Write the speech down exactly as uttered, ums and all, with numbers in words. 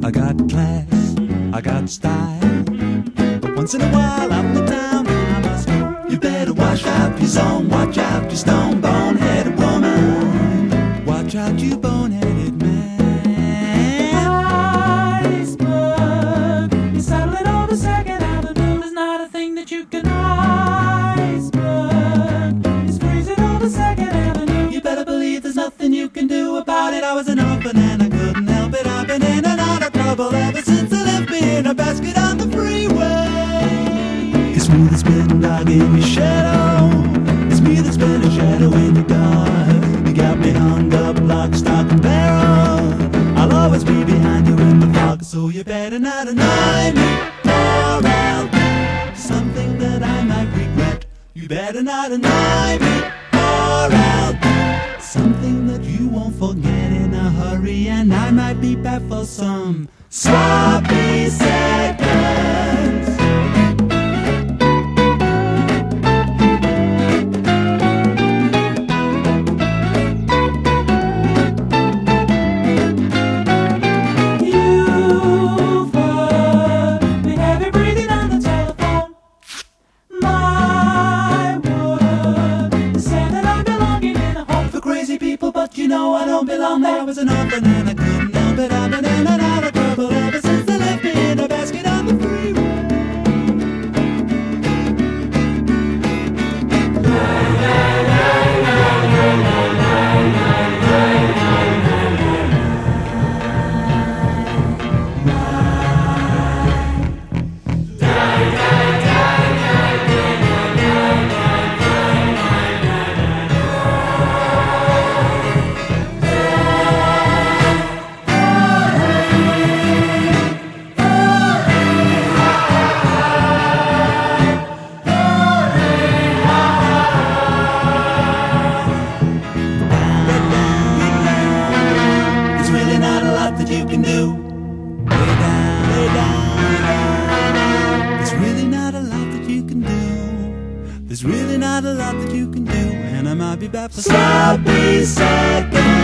I got class, I got style, but once in a while I put down I must go. You better wash out your zone, watch out your stone bone-headed woman. Watch out you bone-headed man. Iceberg, you're settling over Second Avenue. There's not a thing that you can iceberg. It's freezing over Second Avenue. You better believe there's nothing you can do about it. I was an orphan and I couldn't help it. I've been in and out of trouble ever since they left me in a basket on the freeway. It's me that's been dog in your shadow. It's me that's been a shadow in your guard. You got me hung up, lock, stock, and barrel. I'll always be behind you in the fog, so you better not annoy me, or I'll do something that I might regret. You better not annoy me, or I'll do something that you won't forget in a hurry, and I might be back for some sloppy seconds. You've heard me heavy breathing on the telephone. My word is saying that I'm belonging in a home for crazy people, but you know I don't belong there. I was an orphan and I couldn't help it. I've been in and out of trouble ever since they left me in a basket on the freeway. There's really not a lot that you can do. Lay down, lay down. There's really not a lot that you can do. There's really not a lot that you can do, and I might be back for sloppy seconds.